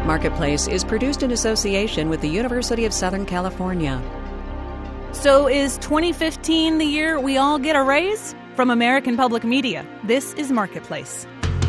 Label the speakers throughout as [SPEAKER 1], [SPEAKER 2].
[SPEAKER 1] Marketplace is produced in association with the University of Southern California.
[SPEAKER 2] So is 2015 the year we all get a raise? From American Public Media, this is Marketplace.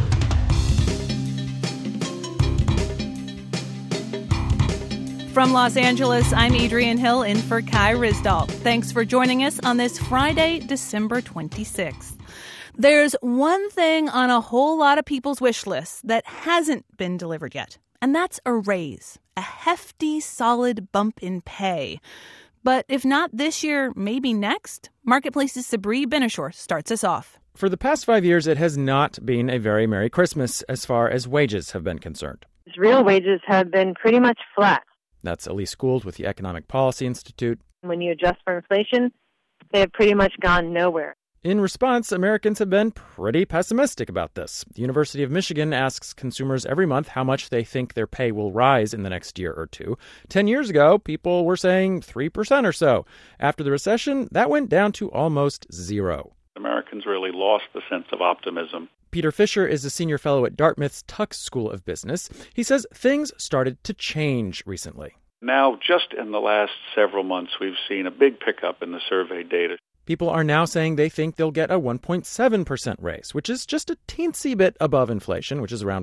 [SPEAKER 2] From Los Angeles, I'm Adrienne Hill in for Kai Ryssdal. Thanks for joining us on this Friday, December 26th. There's one thing on a whole lot of people's wish lists that hasn't been delivered yet, and that's a raise, a hefty, solid bump in pay. But if not this year, maybe next? Marketplace's Sabri Benishore starts us off.
[SPEAKER 3] For the past 5 years, it has not been a very Merry Christmas as far as wages have been concerned.
[SPEAKER 4] Real wages have been pretty much flat.
[SPEAKER 3] That's Elise Gould with the Economic Policy Institute.
[SPEAKER 4] When you adjust for inflation, they have pretty much gone nowhere.
[SPEAKER 3] In response, Americans have been pretty pessimistic about this. The University of Michigan asks consumers every month how much they think their pay will rise in the next year or two. 10 years ago, people were saying 3% or so. After the recession, that went down to almost zero.
[SPEAKER 5] Americans really lost the sense of optimism.
[SPEAKER 3] Peter Fisher is a senior fellow at Dartmouth's Tuck School of Business. He says things started to change recently.
[SPEAKER 5] Now, just in the last several months, we've seen a big pickup in the survey data.
[SPEAKER 3] People are now saying they think they'll get a 1.7% raise, which is just a teensy bit above inflation, which is around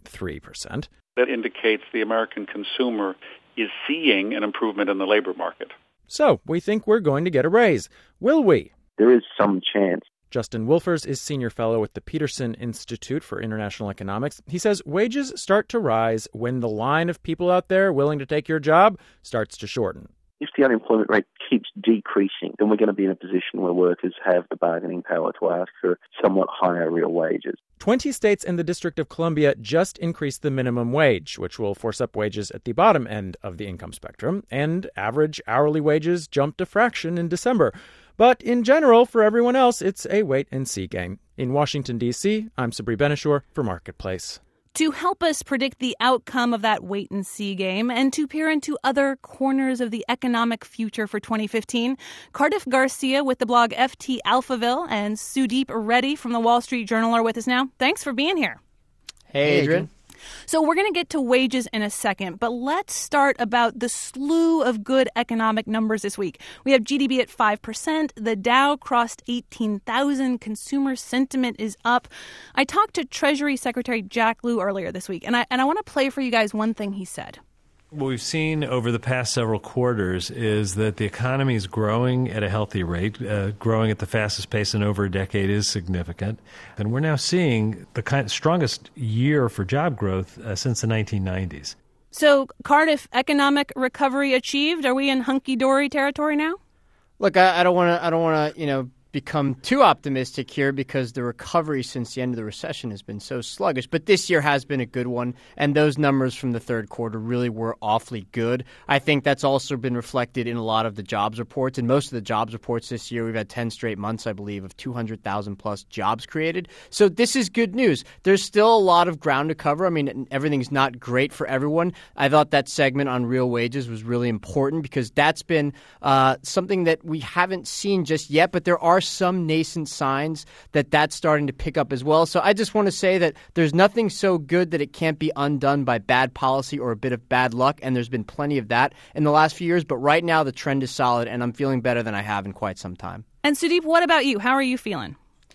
[SPEAKER 3] 1.3%.
[SPEAKER 5] That indicates the American consumer is seeing an improvement in the labor market.
[SPEAKER 3] So we think we're going to get a raise. Will we?
[SPEAKER 6] There is some chance.
[SPEAKER 3] Justin Wolfers is senior fellow at the Peterson Institute for International Economics. He says wages start to rise when the line of people out there willing to take your job starts to shorten.
[SPEAKER 6] If the unemployment rate keeps decreasing, then we're going to be in a position where workers have the bargaining power to ask for somewhat higher real wages.
[SPEAKER 3] 20 states and the District of Columbia just increased the minimum wage, which will force up wages at the bottom end of the income spectrum, and average hourly wages jumped a fraction in December. But in general, for everyone else, it's a wait-and-see game. In Washington, D.C., I'm Sabri Benishore for Marketplace.
[SPEAKER 2] To help us predict the outcome of that wait-and-see game and to peer into other corners of the economic future for 2015, Cardiff Garcia with the blog FT Alphaville and Sudeep Reddy from the Wall Street Journal are with us now. Thanks for being here.
[SPEAKER 7] Hey, Adrienne.
[SPEAKER 2] So we're going to get to wages in a second, but let's start about the slew of good economic numbers this week. We have GDP at 5%. The Dow crossed 18,000. Consumer sentiment is up. I talked to Treasury Secretary Jack Lew earlier this week, and I want to play for you guys one thing he said.
[SPEAKER 7] What we've seen over the past several quarters is that the economy is growing at a healthy rate. Growing at the fastest pace in over a decade is significant. And we're now seeing the strongest year for job growth since the 1990s.
[SPEAKER 2] So, Cardiff, economic recovery achieved? Are we in hunky-dory territory now?
[SPEAKER 8] Look, I don't want to, become too optimistic here because the recovery since the end of the recession has been so sluggish. But this year has been a good one, and those numbers from the third quarter really were awfully good. I think that's also been reflected in a lot of the jobs reports. In most of the jobs reports this year, we've had 10 straight months, I believe, of 200,000 plus jobs created. So this is good news. There's still a lot of ground to cover. I mean, everything's not great for everyone. I thought that segment on real wages was really important because that's been something that we haven't seen just yet, but there are some nascent signs that that's starting to pick up as well. So I just want to say that there's nothing so good that it can't be undone by bad policy or a bit of bad luck, and there's been plenty of that in the last few years. But right now the trend is solid, and I'm feeling better than I have in quite some time.
[SPEAKER 2] And Sudeep, what about you? How are you feeling?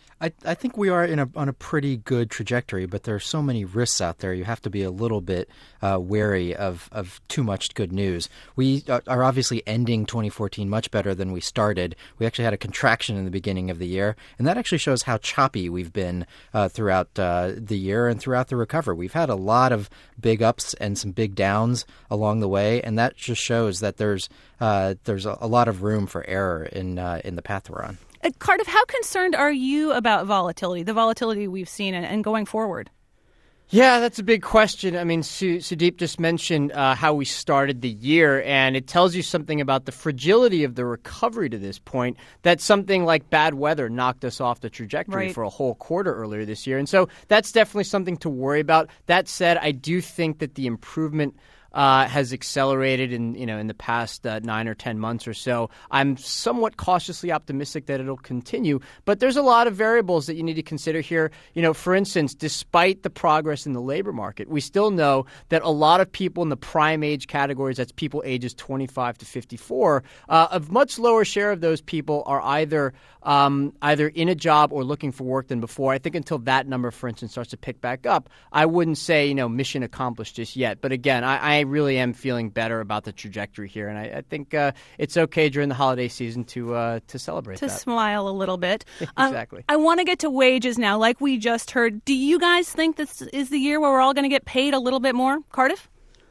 [SPEAKER 9] I think we are on a pretty good trajectory, but there are so many risks out there. You have to be a little bit wary of too much good news. We are obviously ending 2014 much better than we started. We actually had a contraction in the beginning of the year, and that actually shows how choppy we've been throughout the year and throughout the recovery. We've had a lot of big ups and some big downs along the way, and that just shows that there's a lot of room for error in the path we're on.
[SPEAKER 2] Cardiff, how concerned are you about volatility, the volatility we've seen and going forward?
[SPEAKER 8] Yeah, that's a big question. I mean, Sudeep just mentioned how we started the year, and it tells you something about the fragility of the recovery to this point, that something like bad weather knocked us off the trajectory for a whole quarter earlier this year. And so that's definitely something to worry about. That said, I do think that the improvement has accelerated in the past 9 or 10 months or so. I'm somewhat cautiously optimistic that it'll continue, but there's a lot of variables that you need to consider here. For instance, despite the progress in the labor market, we still know that a lot of people in the prime age categories, that's people ages 25 to 54, a much lower share of those people are either in a job or looking for work than before. I think until that number, for instance, starts to pick back up, I wouldn't say, mission accomplished just yet. But again, I really am feeling better about the trajectory here, and I think it's okay during the holiday season to celebrate that.
[SPEAKER 2] To smile a little bit.
[SPEAKER 8] Exactly.
[SPEAKER 2] I want to get to wages now, like we just heard. Do you guys think this is the year where we're all going to get paid a little bit more? Cardiff?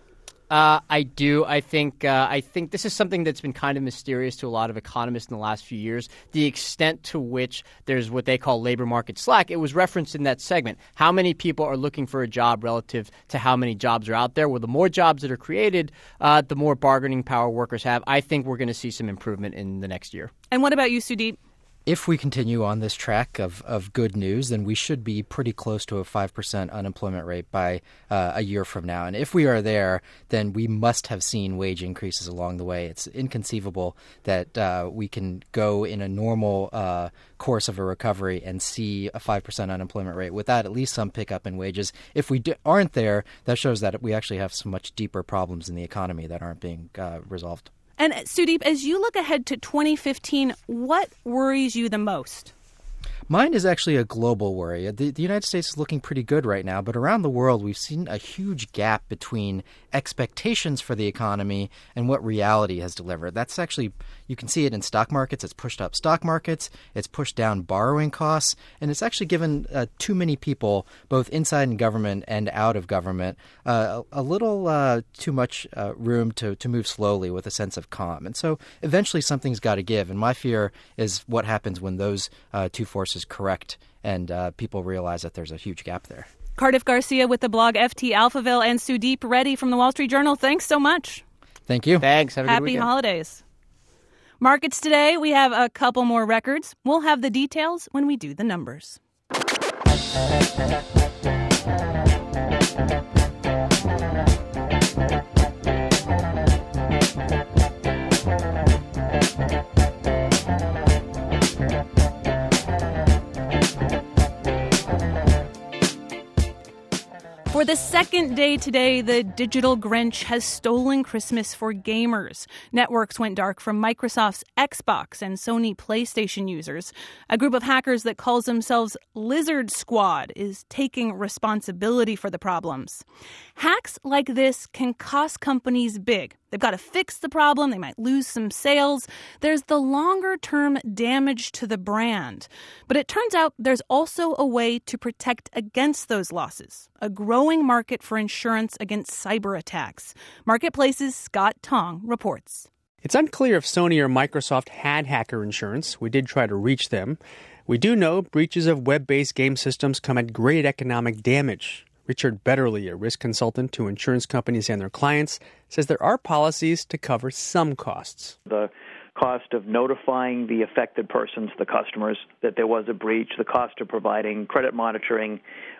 [SPEAKER 8] I do. I think this is something that's been kind of mysterious to a lot of economists in the last few years, the extent to which there's what they call labor market slack. It was referenced in that segment. How many people are looking for a job relative to how many jobs are out there? Well, the more jobs that are created, the more bargaining power workers have. I think we're going to see some improvement in the next year.
[SPEAKER 2] And what about you, Sudeep?
[SPEAKER 9] If we continue on this track of good news, then we should be pretty close to a 5% unemployment rate by a year from now. And if we are there, then we must have seen wage increases along the way. It's inconceivable that we can go in a normal course of a recovery and see a 5% unemployment rate without at least some pickup in wages. If we aren't there, that shows that we actually have some much deeper problems in the economy that aren't being resolved.
[SPEAKER 2] And Sudeep, as you look ahead to 2015, what worries you the most?
[SPEAKER 9] Mine is actually a global worry. The United States is looking pretty good right now, but around the world we've seen a huge gap between expectations for the economy and what reality has delivered. That's actually, you can see it in stock markets. It's pushed up stock markets. It's pushed down borrowing costs. And it's actually given too many people, both inside in government and out of government, a little too much room to move slowly with a sense of calm. And so eventually something's got to give. And my fear is what happens when those two forces correct and people realize that there's a huge gap there.
[SPEAKER 2] Cardiff Garcia with the blog FT Alphaville and Sudeep Reddy from the Wall Street Journal. Thanks so much.
[SPEAKER 9] Thank you.
[SPEAKER 8] Thanks. Have a good weekend.
[SPEAKER 2] Happy holidays. Markets today, we have a couple more records. We'll have the details when we do the numbers. For the second day today, the digital Grinch has stolen Christmas for gamers. Networks went dark for Microsoft's Xbox and Sony PlayStation users. A group of hackers that calls themselves Lizard Squad is taking responsibility for the problems. Hacks like this can cost companies big. They've got to fix the problem. They might lose some sales. There's the longer-term damage to the brand. But it turns out there's also a way to protect against those losses, a growing market for insurance against cyber attacks. Marketplace's Scott Tong reports.
[SPEAKER 10] It's unclear if Sony or Microsoft had hacker insurance. We did try to reach them. We do know breaches of web-based game systems come at great economic damage. Richard Betterly, a risk consultant to insurance companies and their clients, says there are policies to cover some costs.
[SPEAKER 11] The cost of notifying the affected persons, the customers, that there was a breach, the cost of providing credit monitoring,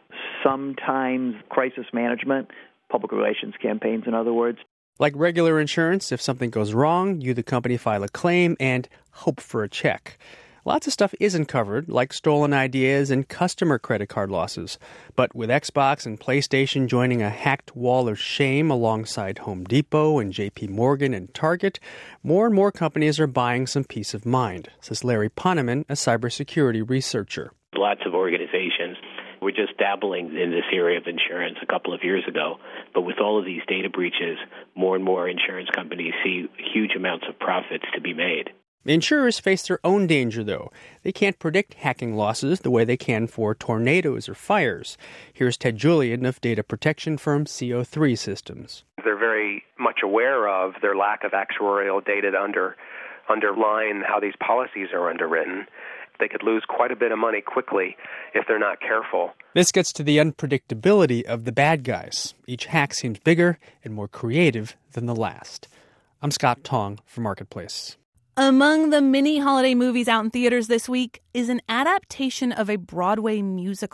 [SPEAKER 11] sometimes crisis management, public relations campaigns, in other words.
[SPEAKER 10] Like regular insurance, if something goes wrong, you, the company, file a claim and hope for a check. Lots of stuff isn't covered, like stolen ideas and customer credit card losses. But with Xbox and PlayStation joining a hacked wall of shame alongside Home Depot and JP Morgan and Target, more and more companies are buying some peace of mind, says Larry Poneman, a cybersecurity researcher.
[SPEAKER 12] Lots of organizations were just dabbling in this area of insurance a couple of years ago. But with all of these data breaches, more and more insurance companies see huge amounts of profits to be made.
[SPEAKER 10] Insurers face their own danger, though. They can't predict hacking losses the way they can for tornadoes or fires. Here's Ted Julian of data protection firm CO3 Systems.
[SPEAKER 13] They're very much aware of their lack of actuarial data to underline how these policies are underwritten. They could lose quite a bit of money quickly if they're not careful.
[SPEAKER 10] This gets to the unpredictability of the bad guys. Each hack seems bigger and more creative than the last. I'm Scott Tong for Marketplace.
[SPEAKER 2] Among the many holiday movies out in theaters this week is an adaptation of a Broadway musical.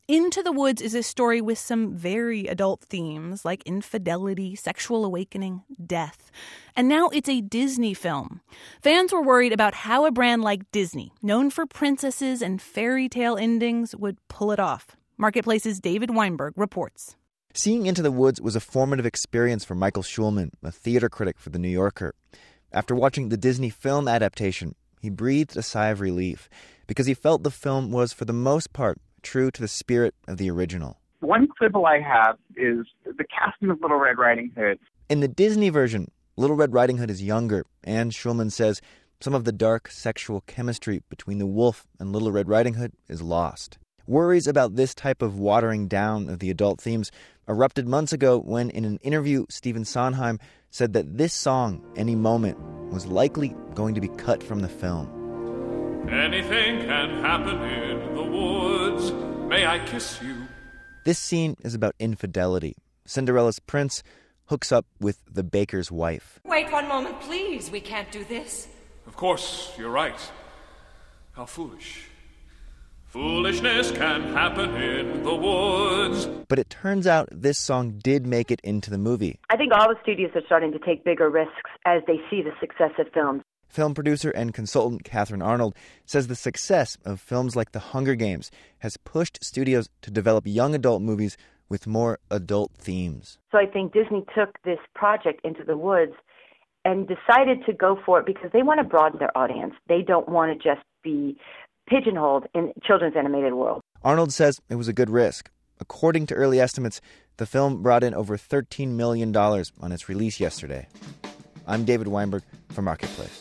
[SPEAKER 2] Into the Woods is a story with some very adult themes like infidelity, sexual awakening, death. And now it's a Disney film. Fans were worried about how a brand like Disney, known for princesses and fairy tale endings, would pull it off. Marketplace's David Weinberg reports.
[SPEAKER 14] Seeing Into the Woods was a formative experience for Michael Schulman, a theater critic for The New Yorker. After watching the Disney film adaptation, he breathed a sigh of relief because he felt the film was, for the most part, true to the spirit of the original.
[SPEAKER 15] One quibble I have is the casting of Little Red Riding Hood.
[SPEAKER 14] In the Disney version, Little Red Riding Hood is younger, and Schulman says some of the dark sexual chemistry between the wolf and Little Red Riding Hood is lost. Worries about this type of watering down of the adult themes erupted months ago when, in an interview, Stephen Sondheim said that this song, Any Moment, was likely going to be cut from the film.
[SPEAKER 16] Anything can happen in the woods. May I kiss you?
[SPEAKER 14] This scene is about infidelity. Cinderella's prince hooks up with the baker's wife.
[SPEAKER 17] Wait one moment, please. We can't do this.
[SPEAKER 16] Of course, you're right. How foolish. Foolishness can happen in the woods.
[SPEAKER 14] But it turns out this song did make it into the movie.
[SPEAKER 4] I think all the studios are starting to take bigger risks as they see the success of films.
[SPEAKER 14] Film producer and consultant Catherine Arnold says the success of films like The Hunger Games has pushed studios to develop young adult movies with more adult themes.
[SPEAKER 4] So I think Disney took this project, Into the Woods, and decided to go for it because they want to broaden their audience. They don't want to just be pigeonholed in children's animated world.
[SPEAKER 14] Arnold says it was a good risk. According to early estimates, the film brought in over $13 million on its release yesterday. I'm David Weinberg for Marketplace.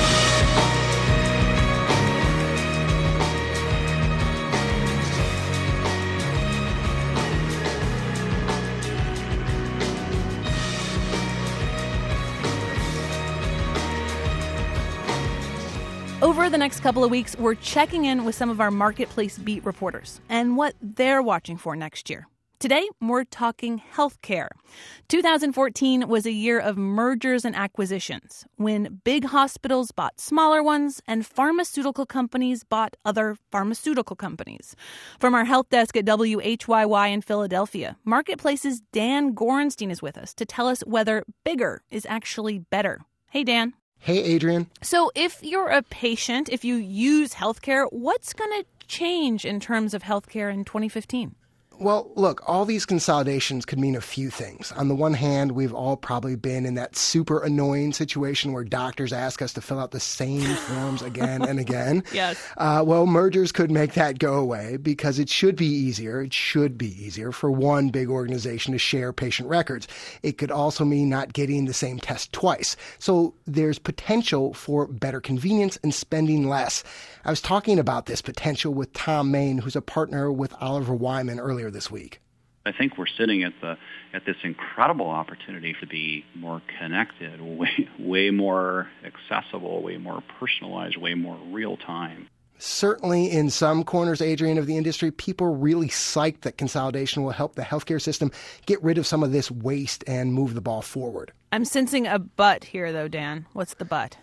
[SPEAKER 2] Over the next couple of weeks, we're checking in with some of our Marketplace beat reporters and what they're watching for next year. Today, we're talking healthcare. 2014 was a year of mergers and acquisitions, when big hospitals bought smaller ones and pharmaceutical companies bought other pharmaceutical companies. From our health desk at WHYY in Philadelphia, Marketplace's Dan Gorenstein is with us to tell us whether bigger is actually better. Hey, Dan.
[SPEAKER 18] Hey, Adrian.
[SPEAKER 2] So if you're a patient, if you use healthcare, what's going to change in terms of healthcare in 2015?
[SPEAKER 18] Well, look, all these consolidations could mean a few things. On the one hand, we've all probably been in that super annoying situation where doctors ask us to fill out the same forms again and again.
[SPEAKER 2] Yes.
[SPEAKER 18] Well, mergers could make that go away because it should be easier for one big organization to share patient records. It could also mean not getting the same test twice. So there's potential for better convenience and spending less. I was talking about this potential with Tom Main, who's a partner with Oliver Wyman earlier this week.
[SPEAKER 19] I think we're sitting at this incredible opportunity to be more connected, way more accessible, way more personalized, way more real time.
[SPEAKER 18] Certainly in some corners, Adrian, of the industry, people are really psyched that consolidation will help the healthcare system get rid of some of this waste and move the ball forward.
[SPEAKER 2] I'm sensing a but here, though, Dan. What's the but?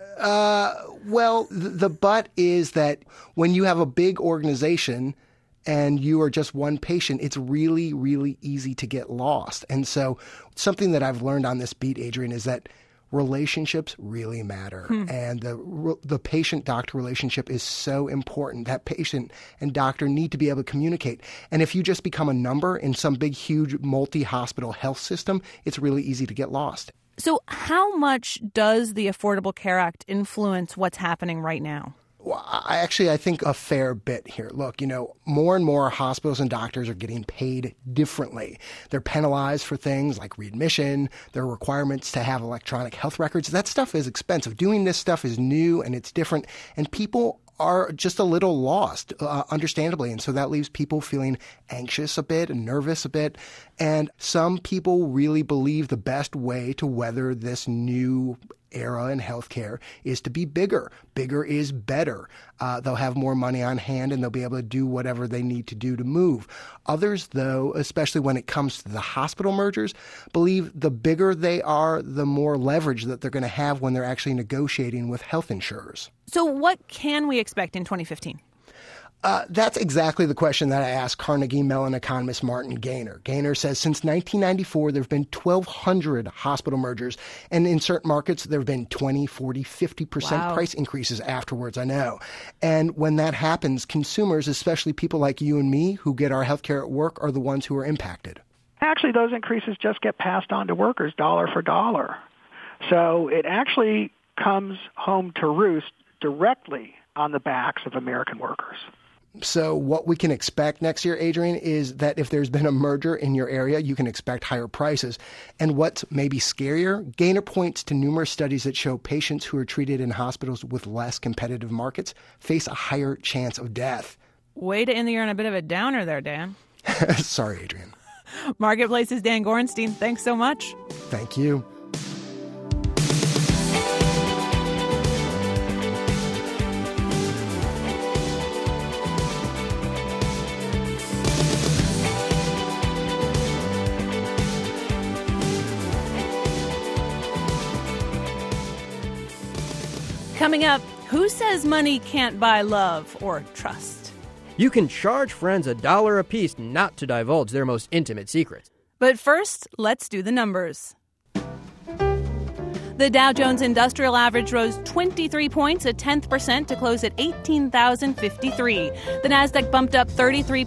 [SPEAKER 18] Well, the but is that when you have a big organization and you are just one patient, it's really, really easy to get lost. And so something that I've learned on this beat, Adrian, is that relationships really matter. And the patient-doctor relationship is so important. That patient and doctor need to be able to communicate. And if you just become a number in some big, huge multi-hospital health system, it's really easy to get lost.
[SPEAKER 2] So how much does the Affordable Care Act influence what's happening right now?
[SPEAKER 18] Well, I think a fair bit here. Look, more and more hospitals and doctors are getting paid differently. They're penalized for things like readmission. There are requirements to have electronic health records. That stuff is expensive. Doing this stuff is new and it's different. And people are just a little lost, understandably. And so that leaves people feeling anxious a bit and nervous a bit. And some people really believe the best way to weather this new era in healthcare is to be bigger. Bigger is better. They'll have more money on hand and they'll be able to do whatever they need to do to move. Others, though, especially when it comes to the hospital mergers, believe the bigger they are, the more leverage that they're going to have when they're actually negotiating with health insurers.
[SPEAKER 2] So what can we expect in 2015?
[SPEAKER 18] That's exactly the question that I asked Carnegie Mellon economist Martin Gaynor. Gaynor says since 1994, there have been 1,200 hospital mergers, and in certain markets, there have been 20, 40, 50% price increases afterwards, I know. And when that happens, consumers, especially people like you and me who get our health care at work, are the ones who are impacted.
[SPEAKER 20] Actually, those increases just get passed on to workers dollar for dollar. So it actually comes home to roost directly on the backs of American workers.
[SPEAKER 18] So what we can expect next year, Adrian, is that if there's been a merger in your area, you can expect higher prices. And what's maybe scarier, Gaynor points to numerous studies that show patients who are treated in hospitals with less competitive markets face a higher chance of death.
[SPEAKER 2] Way to end the year on a bit of a downer there, Dan.
[SPEAKER 18] Sorry, Adrian.
[SPEAKER 2] Marketplace's Dan Gorenstein, thanks so much.
[SPEAKER 18] Thank you.
[SPEAKER 2] Coming up, who says money can't buy love or trust?
[SPEAKER 21] You can charge friends $1 apiece not to divulge their most intimate secrets.
[SPEAKER 2] But first, let's do the numbers. The Dow Jones Industrial Average rose 23 points, a 0.1% to close at 18,053. The Nasdaq bumped up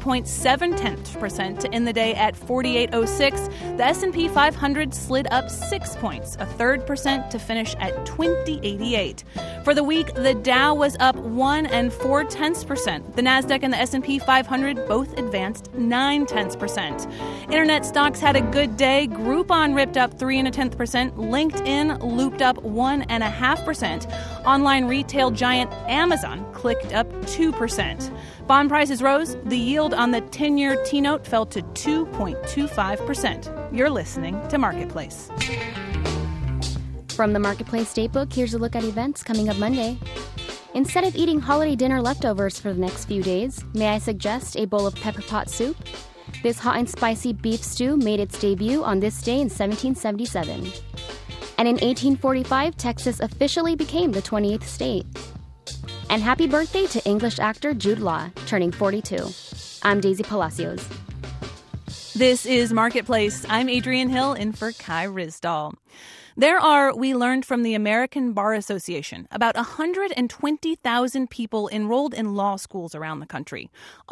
[SPEAKER 2] 33.7% to end the day at 4806. The S&P 500 slid up 6 points, a 0.3% to finish at 2088. For the week, the Dow was up 1 4/10%. The Nasdaq and the S&P 500 both advanced 9/10%. Internet stocks had a good day. Groupon ripped up 3 1/10%. LinkedIn looped up 1.5%. Online retail giant Amazon clicked up 2%. Bond prices rose. The yield on the 10-year T-note fell to 2.25%. You're listening to Marketplace.
[SPEAKER 22] From the Marketplace Datebook, here's a look at events coming up Monday. Instead of eating holiday dinner leftovers for the next few days, may I suggest a bowl of pepper pot soup? This hot and spicy beef stew made its debut on this day in 1777. And in 1845, Texas officially became the 28th state. And happy birthday to English actor Jude Law, turning 42. I'm Daisy Palacios.
[SPEAKER 2] This is Marketplace. I'm Adrienne Hill in for Kai Ryssdal. There are, we learned from the American Bar Association, about 120,000 people enrolled in law schools around the country.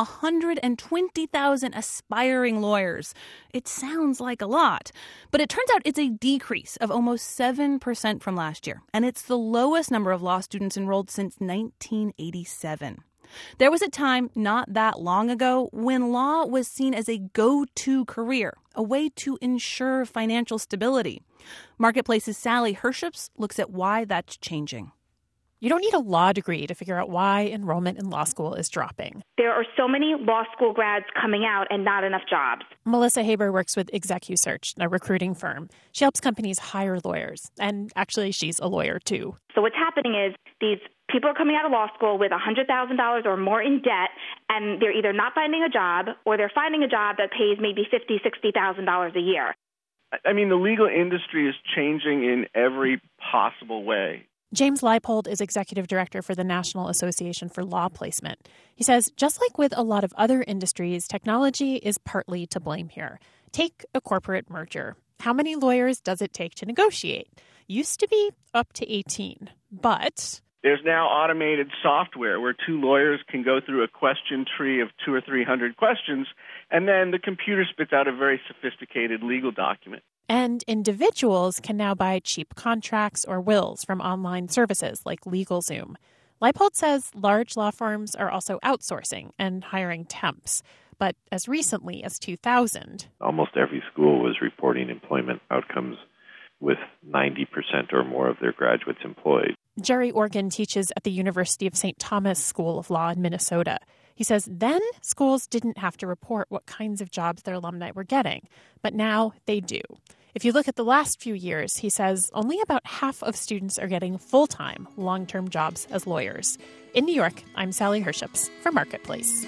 [SPEAKER 2] 120,000 aspiring lawyers. It sounds like a lot, but it turns out it's a decrease of almost 7% from last year, and it's the lowest number of law students enrolled since 1987. There was a time not that long ago when law was seen as a go-to career, a way to ensure financial stability. Marketplace's Sally Herships looks at why that's changing.
[SPEAKER 23] You don't need a law degree to figure out why enrollment in law school is dropping.
[SPEAKER 24] There are so many law school grads coming out and not enough jobs.
[SPEAKER 23] Melissa Haber works with ExecUsearch, a recruiting firm. She helps companies hire lawyers, and actually she's a lawyer too.
[SPEAKER 24] So what's happening is these people are coming out of law school with $100,000 or more in debt, and they're either not finding a job or they're finding a job that pays maybe $50,000, $60,000 a year.
[SPEAKER 25] I mean, the legal industry is changing in every possible way.
[SPEAKER 23] James Leipold is executive director for the National Association for Law Placement. He says, just like with a lot of other industries, technology is partly to blame here. Take a corporate merger. How many lawyers does it take to negotiate? Used to be up to 18, but
[SPEAKER 25] there's now automated software where two lawyers can go through a question tree of 200 or 300 questions, and then the computer spits out a very sophisticated legal document.
[SPEAKER 23] And individuals can now buy cheap contracts or wills from online services like LegalZoom. Leipold says large law firms are also outsourcing and hiring temps. But as recently as 2000,
[SPEAKER 26] almost every school was reporting employment outcomes with 90% or more of their graduates employed.
[SPEAKER 23] Jerry Organ teaches at the University of St. Thomas School of Law in Minnesota. He says then schools didn't have to report what kinds of jobs their alumni were getting, but now they do. If you look at the last few years, he says only about half of students are getting full-time, long-term jobs as lawyers. In New York, I'm Sally Herships for Marketplace.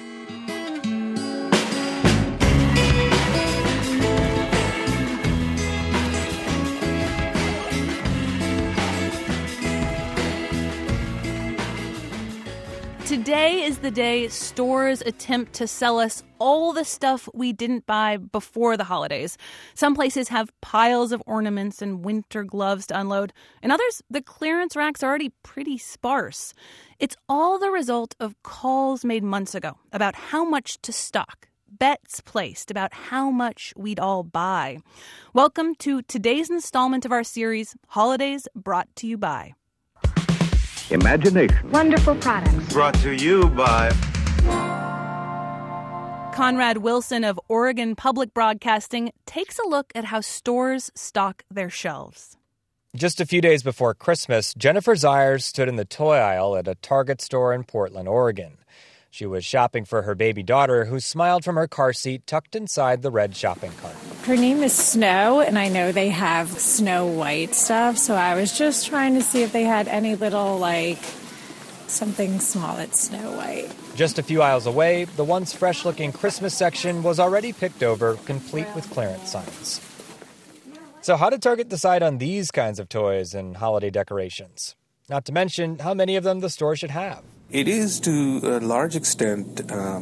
[SPEAKER 2] Today is the day stores attempt to sell us all the stuff we didn't buy before the holidays. Some places have piles of ornaments and winter gloves to unload. In others, the clearance racks are already pretty sparse. It's all the result of calls made months ago about how much to stock. Bets placed about how much we'd all buy. Welcome to today's installment of our series, Holidays Brought to You By.
[SPEAKER 1] Imagination.
[SPEAKER 3] Wonderful products.
[SPEAKER 1] Brought to you by
[SPEAKER 2] Conrad Wilson of Oregon Public Broadcasting takes a look at how stores stock their shelves.
[SPEAKER 5] Just a few days before Christmas, Jennifer Zires stood in the toy aisle at a Target store in Portland, Oregon. She was shopping for her baby daughter, who smiled from her car seat tucked inside the red shopping cart.
[SPEAKER 6] Her name is Snow, and I know they have Snow White stuff, so I was just trying to see if they had any little, something small that's Snow White.
[SPEAKER 5] Just a few aisles away, the once fresh-looking Christmas section was already picked over, complete with clearance signs. So how did Target decide on these kinds of toys and holiday decorations? Not to mention how many of them the store should have.
[SPEAKER 7] It is, to a large extent,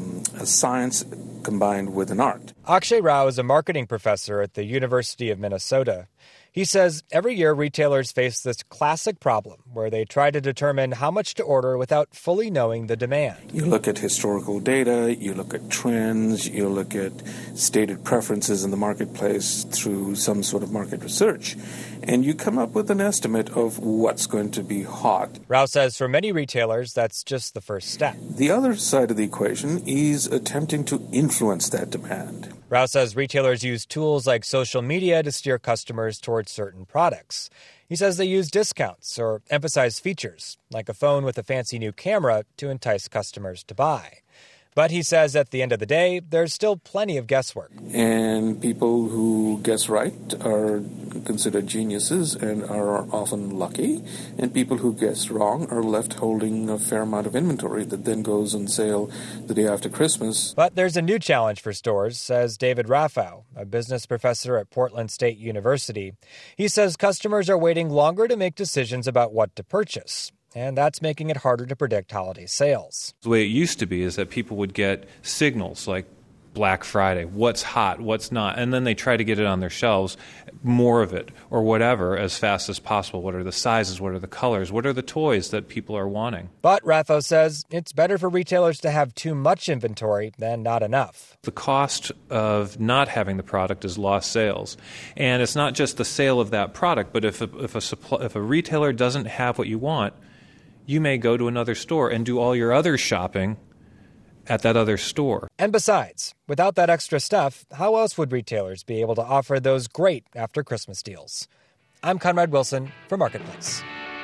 [SPEAKER 7] a science combined with an art.
[SPEAKER 5] Akshay Rao is a marketing professor at the University of Minnesota. He says every year retailers face this classic problem where they try to determine how much to order without fully knowing the demand.
[SPEAKER 7] You look at historical data, you look at trends, you look at stated preferences in the marketplace through some sort of market research, and you come up with an estimate of what's going to be hot.
[SPEAKER 5] Rao says for many retailers, that's just the first step.
[SPEAKER 7] The other side of the equation is attempting to influence that demand.
[SPEAKER 5] Rao says retailers use tools like social media to steer customers towards certain products. He says they use discounts or emphasize features, like a phone with a fancy new camera, to entice customers to buy. But he says at the end of the day, there's still plenty of guesswork.
[SPEAKER 7] And people who guess right are considered geniuses and are often lucky. And people who guess wrong are left holding a fair amount of inventory that then goes on sale the day after Christmas.
[SPEAKER 5] But there's a new challenge for stores, says David Raffau, a business professor at Portland State University. He says customers are waiting longer to make decisions about what to purchase. And that's making it harder to predict holiday sales.
[SPEAKER 9] The way it used to be is that people would get signals like Black Friday, what's hot, what's not, and then they try to get it on their shelves, more of it, or whatever, as fast as possible. What are the sizes? What are the colors? What are the toys that people are wanting?
[SPEAKER 5] But Raffo says it's better for retailers to have too much inventory than not enough.
[SPEAKER 9] The cost of not having the product is lost sales. And it's not just the sale of that product, but if a retailer doesn't have what you want, you may go to another store and do all your other shopping at that other store.
[SPEAKER 5] And besides, without that extra stuff, how else would retailers be able to offer those great after Christmas deals? I'm Conrad Wilson for Marketplace.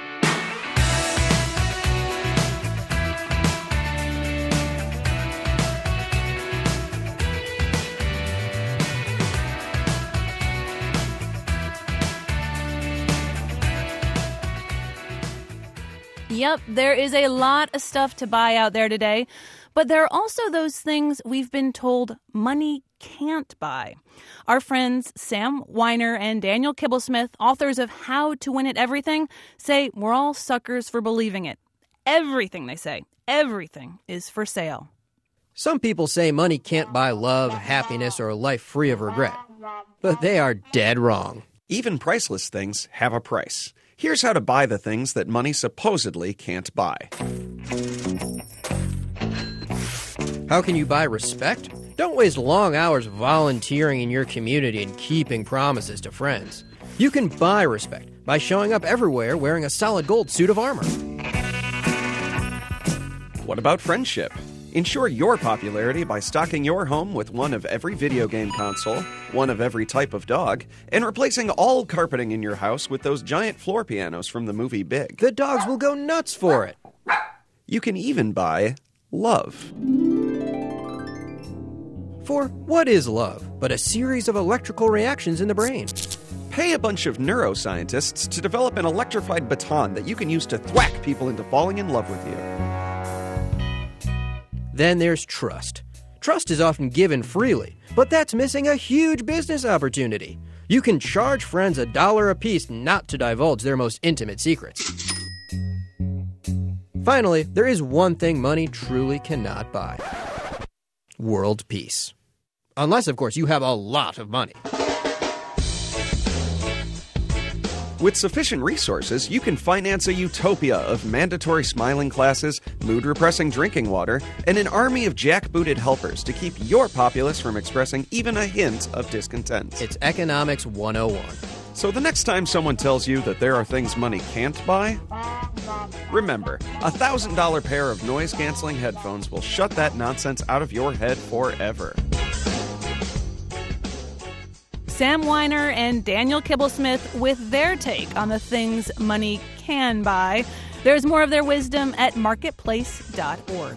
[SPEAKER 2] Yep, there is a lot of stuff to buy out there today, but there are also those things we've been told money can't buy. Our friends Sam Weiner and Daniel Kibblesmith, authors of How to Win at Everything, say we're all suckers for believing it. Everything, they say, everything is for sale.
[SPEAKER 21] Some people say money can't buy love, happiness, or a life free of regret. But they are dead wrong.
[SPEAKER 27] Even priceless things have a price. Here's how to buy the things that money supposedly can't buy.
[SPEAKER 21] How can you buy respect? Don't waste long hours volunteering in your community and keeping promises to friends. You can buy respect by showing up everywhere wearing a solid gold suit of armor.
[SPEAKER 27] What about friendship? Ensure your popularity by stocking your home with one of every video game console, one of every type of dog, and replacing all carpeting in your house with those giant floor pianos from the movie Big.
[SPEAKER 21] The dogs will go nuts for it.
[SPEAKER 27] You can even buy love.
[SPEAKER 21] For what is love but a series of electrical reactions in the brain?
[SPEAKER 27] Pay a bunch of neuroscientists to develop an electrified baton that you can use to thwack people into falling in love with you.
[SPEAKER 21] Then there's trust. Trust is often given freely, but that's missing a huge business opportunity. You can charge friends $1 a piece not to divulge their most intimate secrets. Finally, there is one thing money truly cannot buy. World peace. Unless, of course, you have a lot of money.
[SPEAKER 27] With sufficient resources, you can finance a utopia of mandatory smiling classes, mood-repressing drinking water, and an army of jackbooted helpers to keep your populace from expressing even a hint of discontent.
[SPEAKER 21] It's Economics 101.
[SPEAKER 27] So the next time someone tells you that there are things money can't buy, remember, a $1,000 pair of noise-canceling headphones will shut that nonsense out of your head forever.
[SPEAKER 2] Sam Weiner and Daniel Kibblesmith with their take on the things money can buy. There's more of their wisdom at marketplace.org.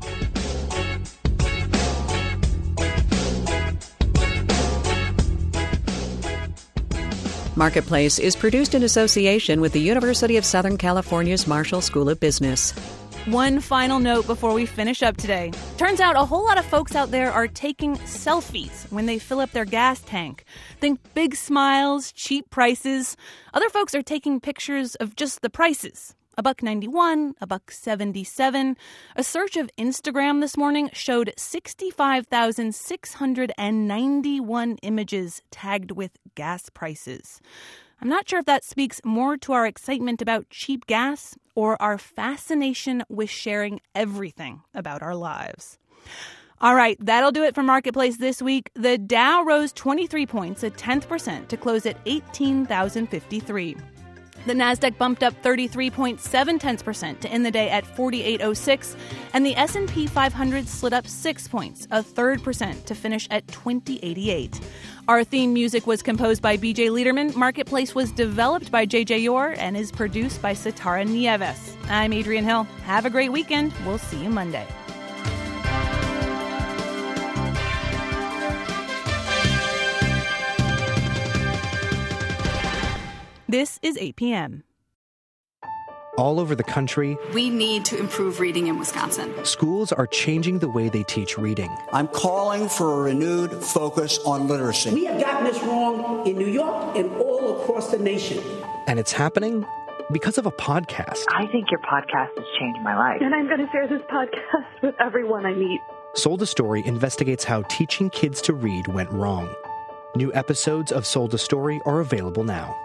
[SPEAKER 1] Marketplace is produced in association with the University of Southern California's Marshall School of Business.
[SPEAKER 2] One final note before we finish up today. Turns out a whole lot of folks out there are taking selfies when they fill up their gas tank. Think big smiles, cheap prices. Other folks are taking pictures of just the prices. $1.91, $1.77. A search of Instagram this morning showed 65,691 images tagged with gas prices. I'm not sure if that speaks more to our excitement about cheap gas or our fascination with sharing everything about our lives. All right, that'll do it for Marketplace this week. The Dow rose 23 points, a 0.1% to close at 18,053. The Nasdaq bumped up 33.7% to end the day at 4806, and the S&P 500 slid up 6 points, a 0.3% to finish at 2088. Our theme music was composed by BJ Liederman. Marketplace was developed by JJ Yore and is produced by Sitara Nieves. I'm Adrienne Hill. Have a great weekend. We'll see you Monday. This is 8 p.m.
[SPEAKER 3] All over the country,
[SPEAKER 8] we need to improve reading in Wisconsin.
[SPEAKER 3] Schools are changing the way they teach reading.
[SPEAKER 10] I'm calling for a renewed focus on literacy.
[SPEAKER 11] We have gotten this wrong in New York and all across the nation.
[SPEAKER 3] And it's happening because of a podcast.
[SPEAKER 12] I think your podcast has changed my life.
[SPEAKER 13] And I'm going to share this podcast with everyone I meet.
[SPEAKER 3] Sold a Story investigates how teaching kids to read went wrong. New episodes of Sold a Story are available now.